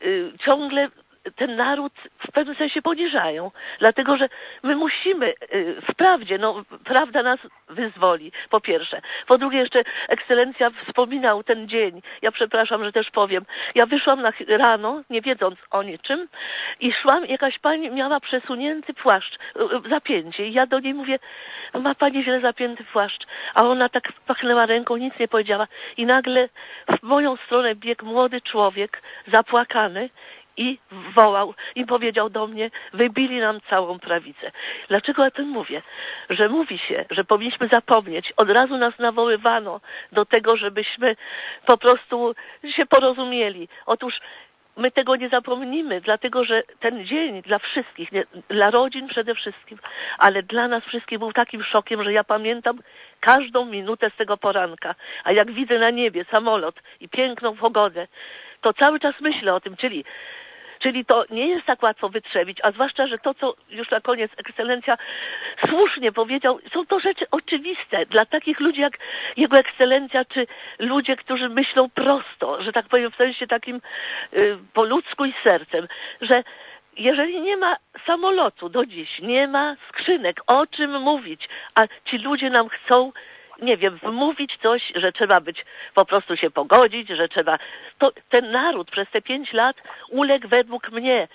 Speaker 4: ciągle ten naród w pewnym sensie poniżają, dlatego że my musimy w prawdzie, no prawda nas wyzwoli, po pierwsze. Po drugie jeszcze Ekscelencja wspominał ten dzień, ja przepraszam, że też powiem, ja wyszłam na rano, nie wiedząc o niczym i szłam, jakaś pani miała przesunięty płaszcz, zapięcie i ja do niej mówię, ma pani źle zapięty płaszcz, a ona tak pachnęła ręką, nic nie powiedziała i nagle w moją stronę biegł młody człowiek, zapłakany i wołał i powiedział do mnie, wybili nam całą prawicę. Dlaczego o tym mówię? Że mówi się, że powinniśmy zapomnieć. Od razu nas nawoływano do tego, żebyśmy po prostu się porozumieli. Otóż my tego nie zapomnimy, dlatego że ten dzień dla wszystkich, nie, dla rodzin przede wszystkim, ale dla nas wszystkich był takim szokiem, że ja pamiętam każdą minutę z tego poranka. A jak widzę na niebie samolot i piękną pogodę, to cały czas myślę o tym, czyli Czyli to nie jest tak łatwo wytrzebić, a zwłaszcza, że to, co już na koniec Ekscelencja słusznie powiedział, są to rzeczy oczywiste dla takich ludzi jak Jego Ekscelencja, czy ludzie, którzy myślą prosto, że tak powiem w sensie takim y, po ludzku i sercem, że jeżeli nie ma samolotu do dziś, nie ma skrzynek, o czym mówić, a ci ludzie nam chcą, nie wiem, wmówić coś, że trzeba być, po prostu się pogodzić, że trzeba, to ten naród przez te pięć lat uległ według mnie,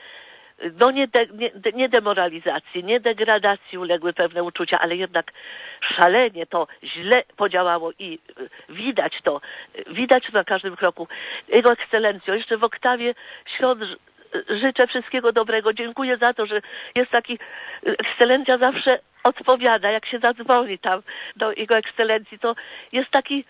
Speaker 4: no nie, de, nie, nie demoralizacji, nie degradacji uległy pewne uczucia, ale jednak szalenie to źle podziałało i widać to, widać na każdym kroku. Jego Ekscelencjo, jeszcze w oktawie świąt życzę wszystkiego dobrego. Dziękuję za to, że jest taki, Ekscelencja zawsze odpowiada, jak się zadzwoni tam do Jego Ekscelencji, to jest taki,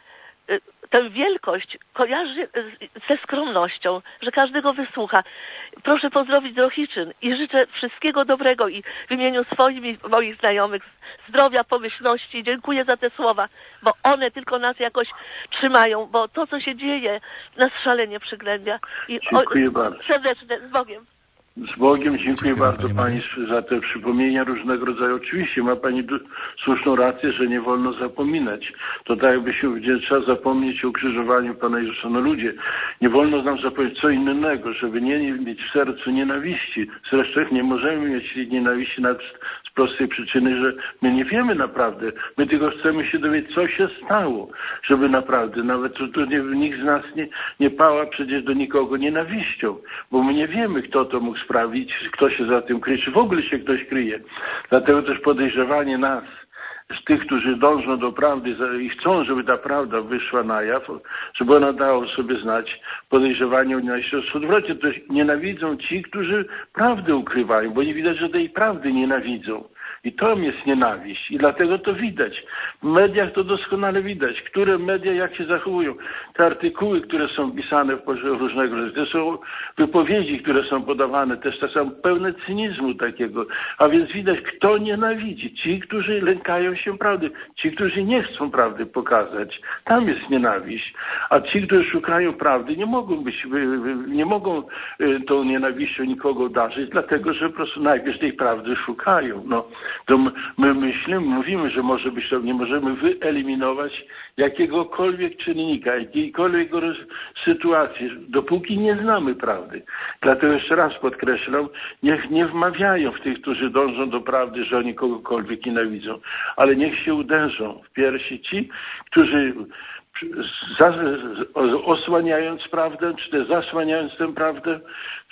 Speaker 4: tę wielkość kojarzy ze skromnością, że każdego wysłucha. Proszę pozdrowić Drohiczyn i życzę wszystkiego dobrego i w imieniu swoim i moich znajomych zdrowia, pomyślności. Dziękuję za te słowa, bo one tylko nas jakoś trzymają, bo to, co się dzieje, nas szalenie przygnębia. I
Speaker 2: Dziękuję
Speaker 4: o,
Speaker 2: bardzo.
Speaker 4: Serdeczne, z Bogiem.
Speaker 2: Z Bogiem, dziękuję, dziękuję bardzo
Speaker 1: Pani,
Speaker 2: Pani za te przypomnienia różnego rodzaju. Oczywiście ma Pani słuszną rację, że nie wolno zapominać. To tak jakby się trzeba zapomnieć o ukrzyżowaniu Pana Jezusa. No ludzie, nie wolno nam zapomnieć co innego, żeby nie mieć w sercu nienawiści. Zresztą nie możemy mieć nienawiści nawet z prostej przyczyny, że my nie wiemy naprawdę. My tylko chcemy się dowiedzieć, co się stało, żeby naprawdę, nawet to, to nie, nikt z nas nie, nie pała przecież do nikogo nienawiścią, bo my nie wiemy, kto to mógł sprawić, kto się za tym kryje, czy w ogóle się ktoś kryje. Dlatego też podejrzewanie nas, z tych, którzy dążą do prawdy i chcą, żeby ta prawda wyszła na jaw, żeby ona dała sobie znać, podejrzewanie o nienawiści. W odwrocie też nienawidzą ci, którzy prawdę ukrywają, bo nie widać, że tej prawdy nienawidzą. I to jest nienawiść. I dlatego to widać. W mediach to doskonale widać. Które media jak się zachowują. Te artykuły, które są pisane w różnego rodzaju, to są wypowiedzi, które są podawane, też to są pełne cynizmu takiego. A więc widać, kto nienawidzi. Ci, którzy lękają się prawdy. Ci, którzy nie chcą prawdy pokazać. Tam jest nienawiść. A ci, którzy szukają prawdy, nie mogą być, nie mogą tą nienawiścią nikogo darzyć, dlatego, że po prostu najpierw tej prawdy szukają. No. To my myślimy, mówimy, że może być to, nie możemy wyeliminować jakiegokolwiek czynnika, jakiejkolwiek sytuacji, dopóki nie znamy prawdy. Dlatego jeszcze raz podkreślam, niech nie wmawiają w tych, którzy dążą do prawdy, że oni kogokolwiek nienawidzą, ale niech się uderzą w piersi ci, którzy osłaniając prawdę, czy też zasłaniając tę prawdę,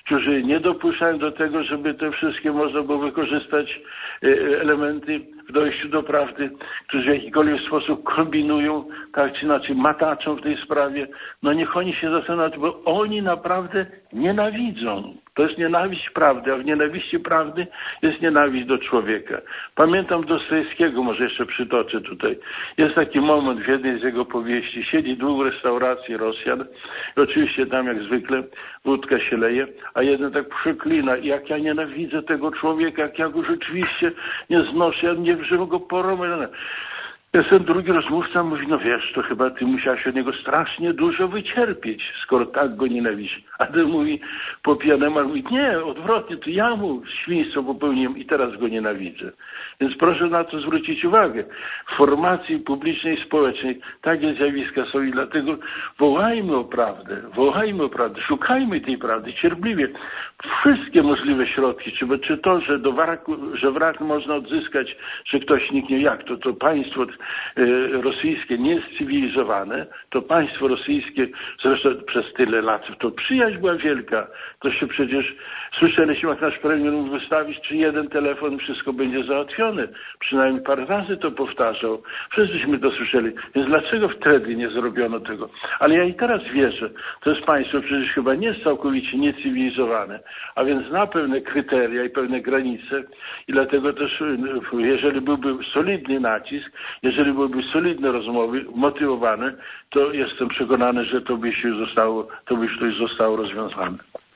Speaker 2: którzy nie dopuszczają do tego, żeby te wszystkie można było wykorzystać elementy w dojściu do prawdy, którzy w jakikolwiek sposób kombinują, tak czy inaczej mataczą w tej sprawie. No niech oni się zastanawiają, bo oni naprawdę nienawidzą. To jest nienawiść prawdy, a w nienawiści prawdy jest nienawiść do człowieka. Pamiętam Dostojewskiego, może jeszcze przytoczę tutaj. Jest taki moment w jednej z jego powieści. Siedzi dwóch w restauracji Rosjan i oczywiście tam jak zwykle wódka się leje, a jeden tak przeklina, jak ja nienawidzę tego człowieka, jak ja go rzeczywiście nie znoszę, ja nie wziąłem go porąbać. Ten drugi rozmówca mówi, no wiesz, to chyba ty musiałeś od niego strasznie dużo wycierpieć, skoro tak go nienawidzisz. A ten mówi po pijanemu, mówi, nie, odwrotnie, to ja mu świństwo popełniłem i teraz go nienawidzę. Więc proszę na to zwrócić uwagę. W formacji publicznej, społecznej takie zjawiska są i dlatego wołajmy o prawdę, wołajmy o prawdę, szukajmy tej prawdy cierpliwie. Wszystkie możliwe środki, czy, czy to, że do wraku, że wrak można odzyskać, że ktoś niknie, jak to, to państwo rosyjskie nie jest cywilizowane, to państwo rosyjskie, zresztą przez tyle lat, to przyjaźń była wielka, to się przecież słyszeliśmy, jak nasz premier mógł wystawić, czy jeden telefon i wszystko będzie załatwione. Przynajmniej parę razy to powtarzał. Wszyscyśmy to słyszeli. Więc dlaczego wtedy nie zrobiono tego? Ale ja i teraz wierzę, to jest państwo przecież chyba nie jest całkowicie niecywilizowane, a więc zna pewne kryteria i pewne granice i dlatego też, jeżeli byłby solidny nacisk, jeżeli byłyby solidne rozmowy, motywowane, to jestem przekonany, że to by się zostało, to by już zostało rozwiązane.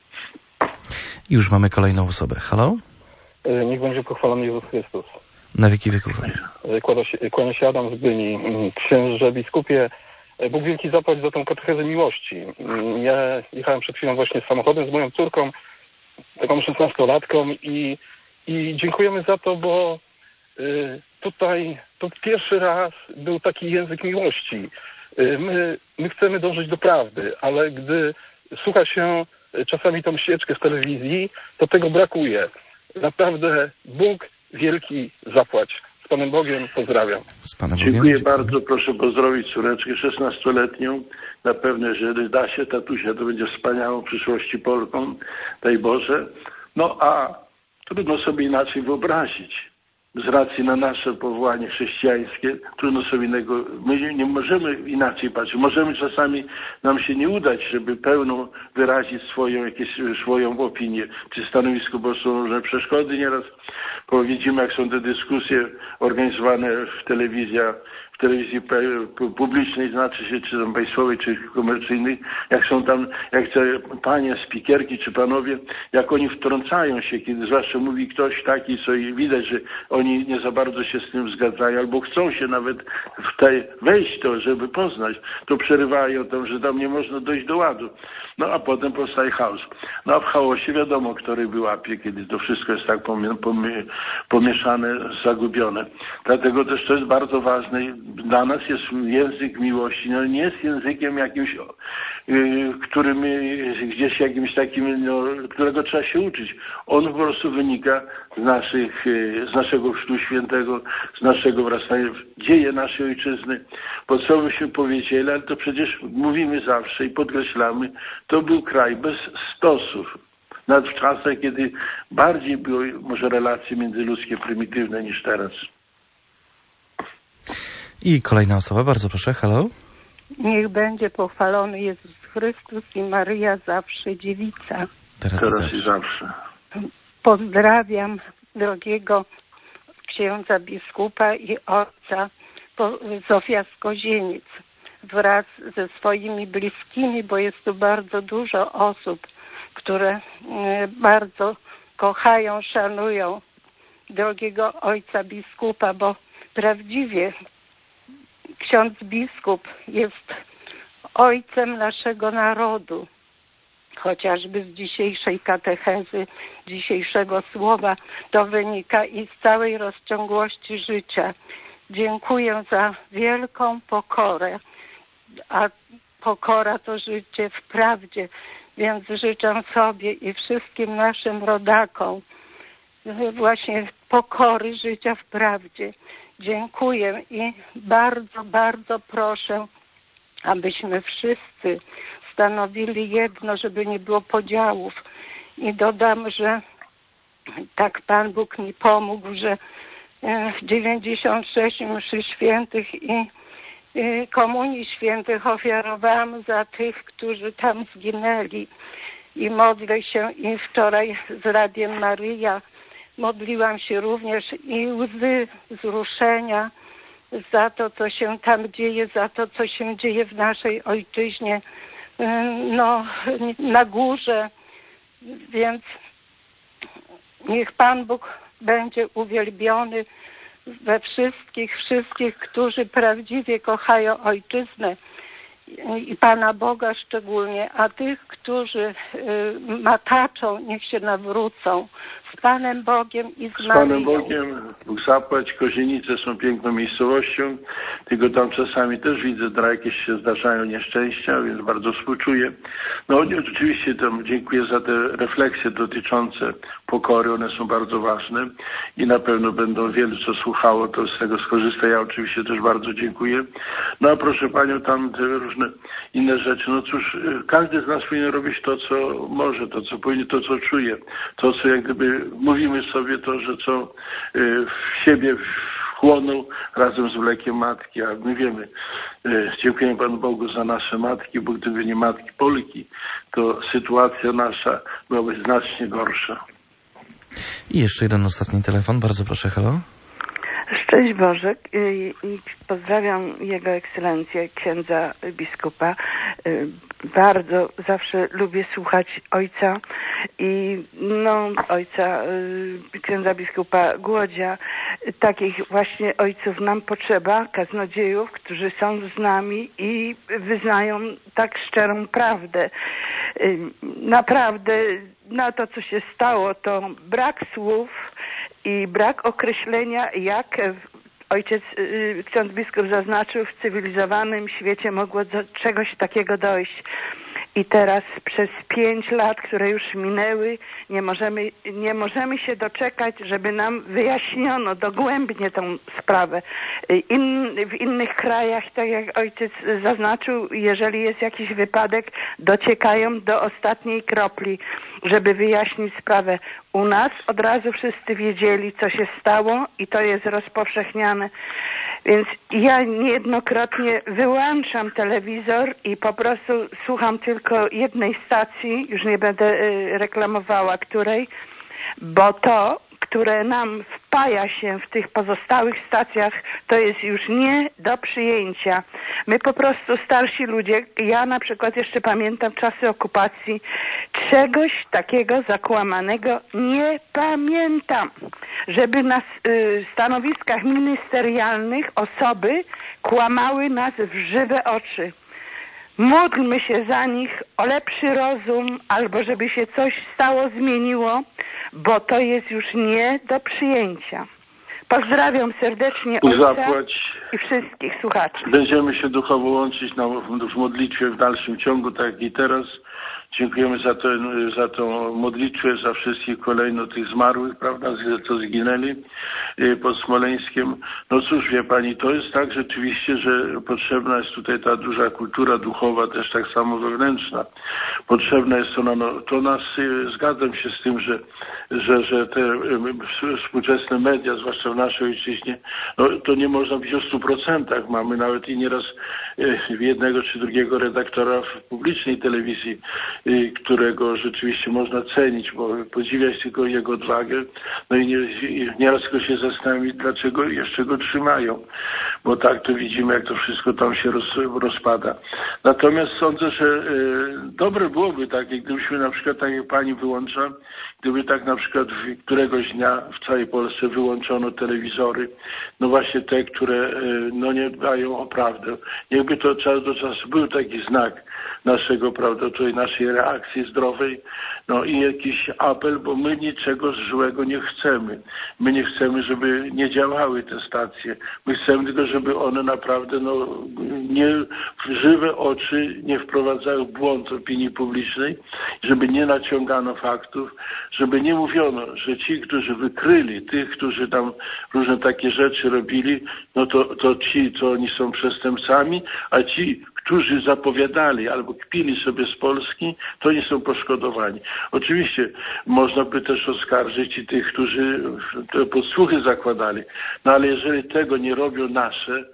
Speaker 1: Już mamy kolejną osobę. Halo?
Speaker 5: Niech będzie pochwalony Jezus Chrystus.
Speaker 1: Na wieki wieków.
Speaker 5: Kłania się Adam z Byni. Księże biskupie, Bóg wielki zapłać za tą katechezę miłości. Ja jechałem przed chwilą właśnie z samochodem z moją córką, taką szesnastolatką i, i dziękujemy za to, bo y, tutaj to pierwszy raz był taki język miłości. Y, my, my chcemy dążyć do prawdy, ale gdy słucha się czasami tą ścieżkę z telewizji, to tego brakuje. Naprawdę Bóg wielki zapłać. Z Panem Bogiem pozdrawiam.
Speaker 1: Z Panem Bogiem.
Speaker 2: Dziękuję bardzo. Proszę pozdrowić córeczkę szesnastoletnią. Na pewno, jeżeli da się, tatusia, to będzie wspaniałą w przyszłości Polką. Daj Boże. No a trudno sobie inaczej wyobrazić. Z racji na nasze powołanie chrześcijańskie, trudno sobie innego, my nie możemy inaczej patrzeć. Możemy czasami nam się nie udać, żeby pełną wyrazić swoją, jakieś, swoją opinię, czy stanowisko, bo są różne przeszkody nieraz. Bo widzimy, jak są te dyskusje organizowane w telewizji, w telewizji publicznej, znaczy się, czy tam państwowej, czy komercyjnej, jak są tam, jak te panie spikierki, czy panowie, jak oni wtrącają się, kiedy zwłaszcza mówi ktoś taki, co i widać, że oni nie za bardzo się z tym zgadzają, albo chcą się nawet w tej wejść to, żeby poznać, to przerywają tam, że tam nie można dojść do ładu. No a potem powstaje chaos. No a w chaosie wiadomo, kto ryby łapie, kiedy to wszystko jest tak pomieszane, zagubione. Dlatego też to jest bardzo ważne. Dla nas jest język miłości. No nie jest językiem jakimś, yy, którym gdzieś jakimś takim, no, którego trzeba się uczyć. On po prostu wynika z naszych, yy, z naszego Chrztu Świętego, z naszego wrastania w dzieje naszej ojczyzny. Bo co byśmy powiedzieli, ale to przecież mówimy zawsze i podkreślamy, to był kraj bez stosów. Nawet w czasach, kiedy bardziej były może relacje międzyludzkie prymitywne niż teraz.
Speaker 1: I kolejna osoba, bardzo proszę, halo.
Speaker 6: Niech będzie pochwalony Jezus Chrystus i Maryja zawsze dziewica.
Speaker 1: Teraz,
Speaker 2: Teraz
Speaker 1: i zawsze.
Speaker 2: i zawsze.
Speaker 6: Pozdrawiam drogiego księdza biskupa i ojca Zofia z Kozienic wraz ze swoimi bliskimi, bo jest tu bardzo dużo osób, które bardzo kochają, szanują drogiego ojca biskupa, bo prawdziwie ksiądz biskup jest ojcem naszego narodu. Chociażby z dzisiejszej katechezy, dzisiejszego słowa, to wynika i z całej rozciągłości życia. Dziękuję za wielką pokorę, a pokora to życie w prawdzie, więc życzę sobie i wszystkim naszym rodakom właśnie pokory życia w prawdzie. Dziękuję i bardzo, bardzo proszę, abyśmy wszyscy stanowili jedno, żeby nie było podziałów I dodam, że tak Pan Bóg mi pomógł, że dziewięćdziesiąt sześć mszy świętych i komunii świętych ofiarowałam za tych, którzy tam zginęli. I modlę się i wczoraj z Radiem Maryja modliłam się również i łzy wzruszenia za to, co się tam dzieje, za to, co się dzieje w naszej ojczyźnie, no, na górze. Więc niech Pan Bóg będzie uwielbiony we wszystkich, wszystkich, którzy prawdziwie kochają ojczyznę i Pana Boga szczególnie, a tych, którzy mataczą, niech się nawrócą z Panem Bogiem i z Maryją.
Speaker 2: Z Panem Bogiem, Bóg zapłać. Kozienice są piękną miejscowością, tylko tam czasami też widzę, że jakieś się zdarzają nieszczęścia, więc bardzo współczuję. No oczywiście tam dziękuję za te refleksje dotyczące pokory, one są bardzo ważne i na pewno będą wielu, co słuchało, to z tego skorzysta. Ja oczywiście też bardzo dziękuję. No a proszę Panią, tam te różne inne rzeczy. No cóż, każdy z nas powinien robić to, co może, to, co powinien, to, co czuje, to, co jak gdyby mówimy sobie to, że co w siebie wchłonął razem z mlekiem matki, a my wiemy, dziękujemy Panu Bogu za nasze matki, bo gdyby nie matki Polki, to sytuacja nasza byłaby znacznie gorsza.
Speaker 1: I jeszcze jeden ostatni telefon, bardzo proszę, halo.
Speaker 7: Szczęść Boże i, i pozdrawiam Jego Ekscelencję, księdza biskupa. Bardzo zawsze lubię słuchać ojca i no ojca, księdza biskupa Głodzia. Takich właśnie ojców nam potrzeba, kaznodziejów, którzy są z nami i wyznają tak szczerą prawdę. Naprawdę na to, co się stało, to brak słów i brak określenia, jak ojciec, ksiądz biskup zaznaczył, w cywilizowanym świecie mogło do czegoś takiego dojść. I teraz przez pięć lat, które już minęły, nie możemy, nie możemy się doczekać, żeby nam wyjaśniono dogłębnie tą sprawę. In, w innych krajach, tak jak ojciec zaznaczył, jeżeli jest jakiś wypadek, dociekają do ostatniej kropli, żeby wyjaśnić sprawę. U nas od razu wszyscy wiedzieli, co się stało i to jest rozpowszechniane. Więc ja niejednokrotnie wyłączam telewizor i po prostu słucham tylko jednej stacji, już nie będę y, reklamowała której, bo to, które nam wpaja się w tych pozostałych stacjach, to jest już nie do przyjęcia. My po prostu starsi ludzie, ja na przykład jeszcze pamiętam czasy okupacji, czegoś takiego zakłamanego nie pamiętam. Żeby na y, stanowiskach ministerialnych osoby kłamały nas w żywe oczy. Módlmy się za nich o lepszy rozum, albo żeby się coś stało, zmieniło, bo to jest już nie do przyjęcia. Pozdrawiam serdecznie ojca i wszystkich słuchaczy.
Speaker 2: Będziemy się duchowo łączyć na, w modlitwie w dalszym ciągu, tak jak i teraz. Dziękujemy za, to, za tą modlitwę, za wszystkich kolejno tych zmarłych, prawda, co zginęli pod Smoleńskiem. No cóż, wie Pani, to jest tak rzeczywiście, że potrzebna jest tutaj ta duża kultura duchowa, też tak samo wewnętrzna. Potrzebna jest ona, no to nas, zgadzam się z tym, że, że, że te współczesne media, zwłaszcza w naszej ojczyźnie, no to nie można być o stu procentach. Mamy nawet i nieraz jednego czy drugiego redaktora w publicznej telewizji, którego rzeczywiście można cenić, bo podziwiać tylko jego odwagę, no i, nie, i nieraz tylko się zastanowić, dlaczego jeszcze go trzymają, bo tak to widzimy, jak to wszystko tam się roz, rozpada. Natomiast sądzę, że y, dobre byłoby tak, gdybyśmy na przykład, tak jak Pani wyłącza, gdyby tak na przykład w któregoś dnia w całej Polsce wyłączono telewizory, no właśnie te, które y, no nie dbają o prawdę. Jakby to czas do czasu był taki znak naszego, prawda, tutaj naszej reakcji zdrowej, no i jakiś apel, bo my niczego złego nie chcemy. My nie chcemy, żeby nie działały te stacje. My chcemy tylko, żeby one naprawdę, no, nie w żywe oczy nie wprowadzały w błąd opinii publicznej, żeby nie naciągano faktów, żeby nie mówiono, że ci, którzy wykryli tych, którzy tam różne takie rzeczy robili, no to, to ci, to oni są przestępcami, a ci, którzy zapowiadali albo kpili sobie z Polski, to nie są poszkodowani. Oczywiście można by też oskarżyć i tych, którzy te podsłuchy zakładali. No ale jeżeli tego nie robią nasze,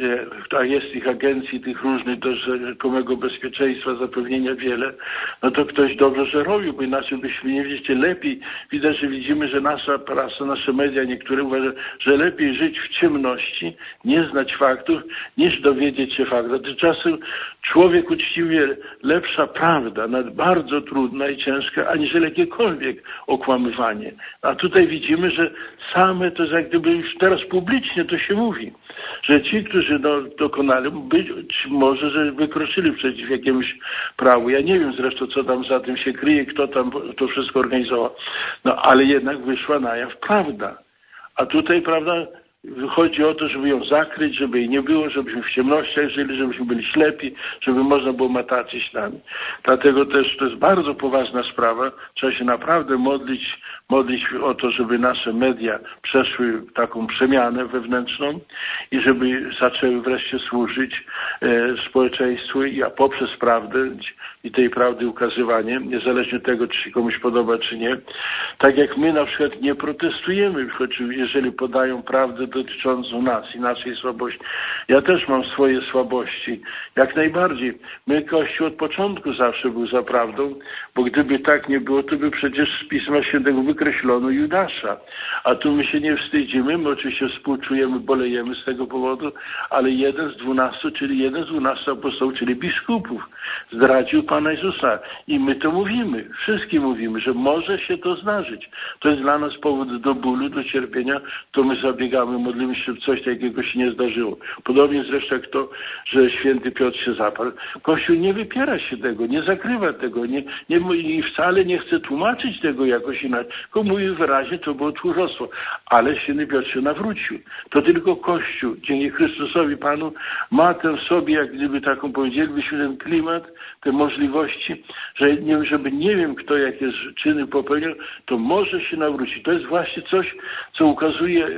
Speaker 2: a jest tych agencji, tych różnych do rzekomego bezpieczeństwa, zapewnienia wiele, no to ktoś dobrze, że robił, bo inaczej byśmy nie wiedzieli lepiej. Widać, że widzimy, że nasza prasa, nasze media, niektóre uważają, że lepiej żyć w ciemności, nie znać faktów, niż dowiedzieć się faktów. Tymczasem człowiek uczciwie, lepsza prawda, nawet bardzo trudna i ciężka, aniżeli jakiekolwiek okłamywanie. A tutaj widzimy, że same to jest jak gdyby już teraz publicznie to się mówi, że ci, którzy do, dokonali, być może, że wykroczyli przeciw jakiemuś prawu. Ja nie wiem zresztą, co tam za tym się kryje, kto tam to wszystko organizował. No ale jednak wyszła na jaw prawda. A tutaj, prawda, chodzi o to, żeby ją zakryć, żeby jej nie było, żebyśmy w ciemnościach żyli, żebyśmy byli ślepi, żeby można było mataczyć nami. Dlatego też to jest bardzo poważna sprawa. Trzeba się naprawdę modlić, modlić o to, żeby nasze media przeszły taką przemianę wewnętrzną i żeby zaczęły wreszcie służyć e, społeczeństwu, i, a poprzez prawdę i tej prawdy ukazywanie, niezależnie od tego, czy się komuś podoba, czy nie. Tak jak my na przykład nie protestujemy, choć jeżeli podają prawdę dotyczącą nas i naszej słabości. Ja też mam swoje słabości, jak najbardziej. My, Kościół od początku zawsze był za prawdą, bo gdyby tak nie było, to by przecież z Pisma Świętego wykreślono Judasza. A tu my się nie wstydzimy, my oczywiście współczujemy, bolejemy z tego powodu, ale jeden z dwunastu, czyli jeden z dwunastu apostołów, czyli biskupów, zdradził Pana Jezusa. I my to mówimy, wszystkim mówimy, że może się to zdarzyć. To jest dla nas powód do bólu, do cierpienia, to my zabiegamy, modlimy się, żeby coś takiego się nie zdarzyło. Podobnie zresztą jak to, że święty Piotr się zaparł. Kościół nie wypiera się tego, nie zakrywa tego, nie, nie, i wcale nie chce tłumaczyć tego jakoś inaczej, tylko mówi wyraźnie, to było tchórzostwo. Ale święty Piotr się nawrócił. To tylko Kościół, dzięki Chrystusowi Panu, ma ten w sobie, jak gdyby taką powiedzielibyśmy, ten klimat, te możliwości, że nie, żeby nie wiem, kto jakie czyny popełnił, to może się nawrócić. To jest właśnie coś, co ukazuje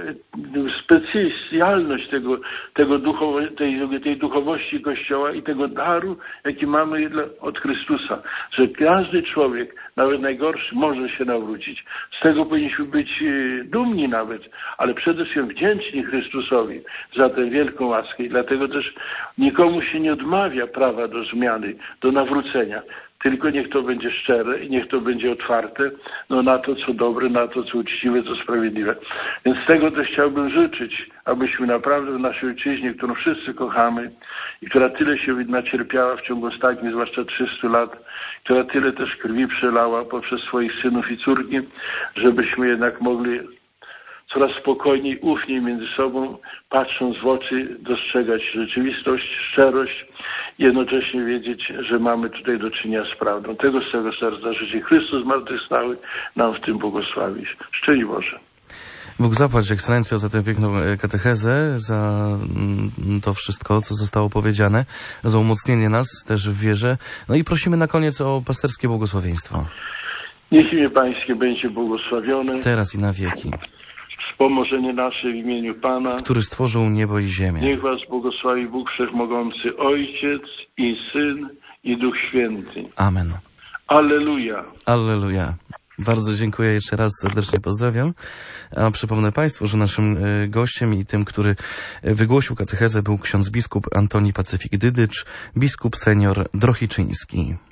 Speaker 2: specjalność tego, tego duchowo, tej, tej duchowości Kościoła i tego daru, jaki mamy od Chrystusa. Że każdy człowiek, nawet najgorszy, może się nawrócić. Z tego powinniśmy być dumni nawet, ale przede wszystkim wdzięczni Chrystusowi za tę wielką łaskę. I dlatego też nikomu się nie odmawia prawa do zmiany, do nawrócenia. Tylko niech to będzie szczere i niech to będzie otwarte no, na to, co dobre, na to, co uczciwe, co sprawiedliwe. Więc z tego też chciałbym życzyć, abyśmy naprawdę w naszej ojczyźnie, którą wszyscy kochamy i która tyle się nacierpiała w ciągu ostatnich, zwłaszcza trzystu lat, która tyle też krwi przelała poprzez swoich synów i córki, żebyśmy jednak mogli coraz spokojniej, ufniej między sobą, patrząc w oczy, dostrzegać rzeczywistość, szczerość i jednocześnie wiedzieć, że mamy tutaj do czynienia z prawdą. Tego z tego serca życzę. Chrystus zmartwychwstały nam w tym błogosławić. Szczęść Boże.
Speaker 1: Bóg zapłać, Ekscelencjo, za tę piękną katechezę, za to wszystko, co zostało powiedziane, za umocnienie nas też w wierze. No i prosimy na koniec o pasterskie błogosławieństwo.
Speaker 2: Niech imię Pańskie będzie błogosławione.
Speaker 1: Teraz i na wieki.
Speaker 2: Wspomożenie nasze w imieniu Pana,
Speaker 1: który stworzył niebo i ziemię.
Speaker 2: Niech was błogosławi Bóg Wszechmogący, Ojciec i Syn i Duch Święty.
Speaker 1: Amen.
Speaker 2: Alleluja.
Speaker 1: Alleluja. Bardzo dziękuję jeszcze raz, serdecznie pozdrawiam. A przypomnę Państwu, że naszym gościem i tym, który wygłosił katechezę, był ksiądz biskup Antoni Pacyfik Dydycz, biskup senior Drohiczyński.